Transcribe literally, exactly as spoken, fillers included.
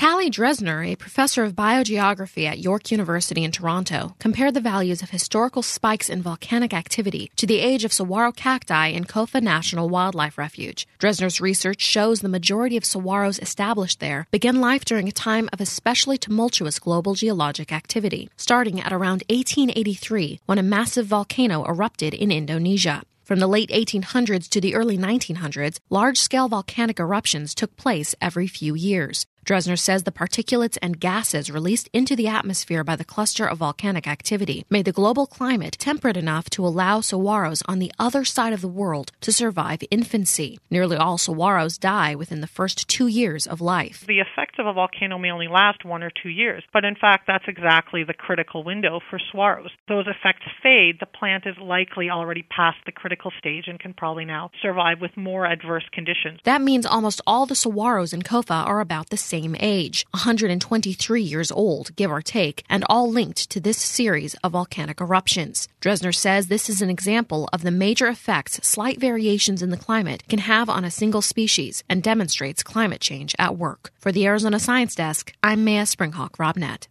Callie Dresner, a professor of biogeography at York University in Toronto, compared the values of historical spikes in volcanic activity to the age of saguaro cacti in Kofa National Wildlife Refuge. Dresner's research shows the majority of saguaros established there began life during a time of especially tumultuous global geologic activity, starting at around eighteen eighty-three, when a massive volcano erupted in Indonesia. From the late eighteen hundreds to the early nineteen hundreds, large-scale volcanic eruptions took place every few years. Dresner says the particulates and gases released into the atmosphere by the cluster of volcanic activity made the global climate temperate enough to allow saguaros on the other side of the world to survive infancy. Nearly all saguaros die within the first two years of life. The effect of a volcano may only last one or two years, but in fact that's exactly the critical window for saguaros. Those effects fade, the plant is likely already past the critical stage and can probably now survive with more adverse conditions. That means almost all the saguaros in Kofa are about the same age, one hundred twenty-three years old, give or take, and all linked to this series of volcanic eruptions. Dresner says this is an example of the major effects slight variations in the climate can have on a single species and demonstrates climate change at work. For the Arizona Science Desk, I'm Maya Springhawk Robnett.